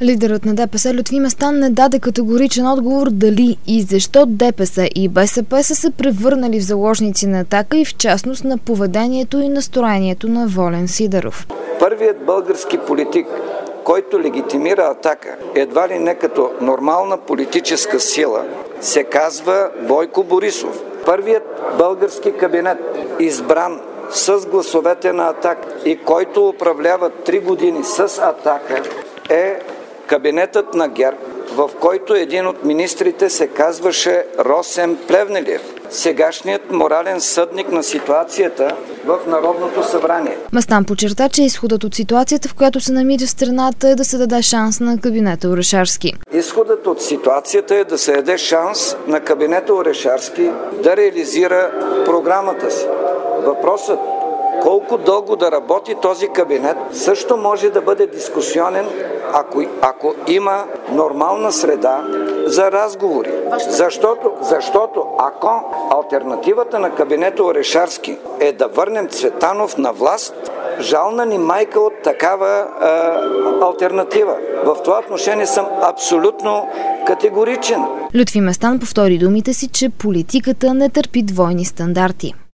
Лидерът на ДПС Лютви Местан не даде категоричен отговор дали и защо ДПС и БСП са се превърнали в заложници на Атака и в частност на поведението и настроението на Волен Сидеров. Първият български политик, който легитимира Атака, едва ли не като нормална политическа сила, се казва Бойко Борисов. Първият български кабинет, избран с гласовете на Атака и който управлява 3 години с Атака, е кабинетът на ГЕРБ, в който един от министрите се казваше Росен Плевнелиев, сегашният морален съдник на ситуацията в Народното събрание. Местан подчерта, че изходът от ситуацията, в която се намира страната, е да се даде шанс на кабинета Орешарски. Изходът от ситуацията е да се даде шанс на кабинета Орешарски да реализира програмата си. Въпросът колко дълго да работи този кабинет също може да бъде дискусионен, ако има нормална среда за разговори. Защото ако алтернативата на кабинета Орешарски е да върнем Цветанов на власт, жална ни майка от такава алтернатива. В това отношение съм абсолютно категоричен. Лютви Местан повтори думите си, че политиката не търпи двойни стандарти.